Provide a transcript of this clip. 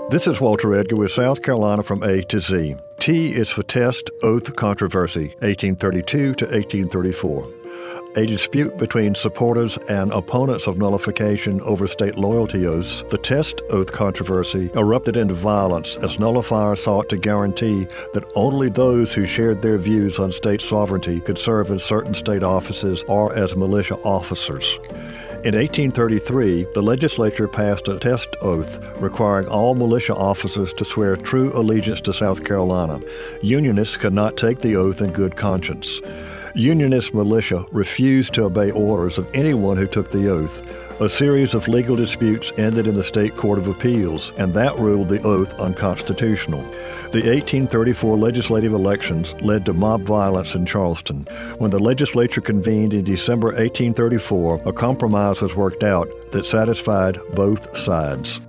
This is Walter Edgar with South Carolina from A to Z. T is for Test Oath Controversy, 1832 to 1834. A dispute between supporters and opponents of nullification over state loyalty oaths, the Test Oath controversy erupted into violence as nullifiers sought to guarantee that only those who shared their views on state sovereignty could serve in certain state offices or as militia officers. In 1833, the legislature passed a test oath requiring all militia officers to swear true allegiance to South Carolina. Unionists could not take the oath in good conscience. Unionist militia refused to obey orders of anyone who took the oath. A series of legal disputes ended in the State Court of Appeals, and that ruled the oath unconstitutional. The 1834 legislative elections led to mob violence in Charleston. When the legislature convened in December 1834, a compromise was worked out that satisfied both sides.